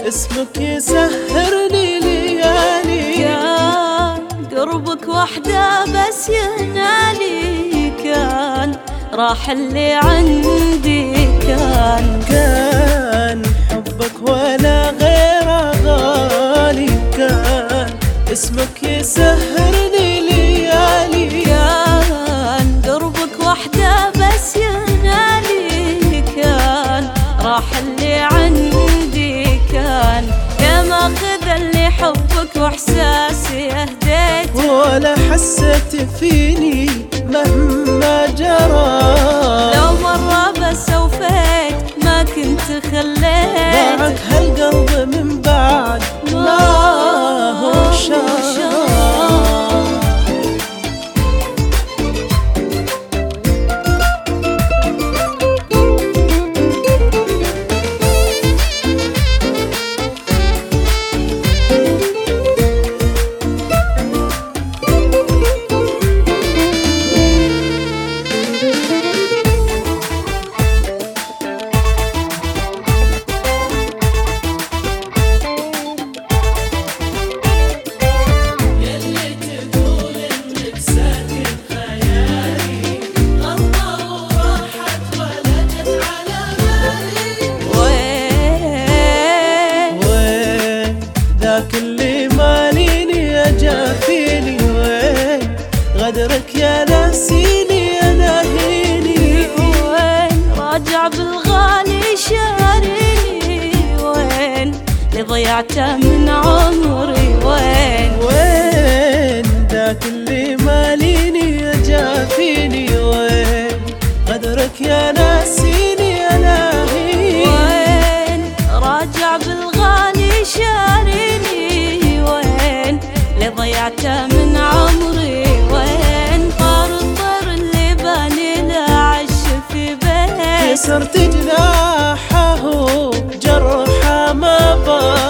اسمك يسهرني ليالي. كان قربك وحده بس ينالي، كان راح اللي عندي كان حبك ولا غيره غالي، كان اسمك يسهرني ليالي. كان قربك وحده بس ينالي، كان راح اللي عندي كان يا ماخذ اللي حبك واحساسي اهديته، ولا حسيت فيني مهما جرى. لو مرة بس وفيت ما كنت خليت ضاعك هالقلب من بعد ما هو شار. اللي ماليني اجافيني، وين غدرك يا ناسيني يا ناهيني. وين راجع بالغالي شاريني، وين اللي ضيعته من عمري. وين ذاك اللي ماليني اجافيني، وين غدرك يا ناسيني يا ناهيني. وين راجع بالغالي شاريني، ضيعته من عمري. وين طار الطير اللي باني له عش في بيت، كسرت جناحه جرحه ما بان.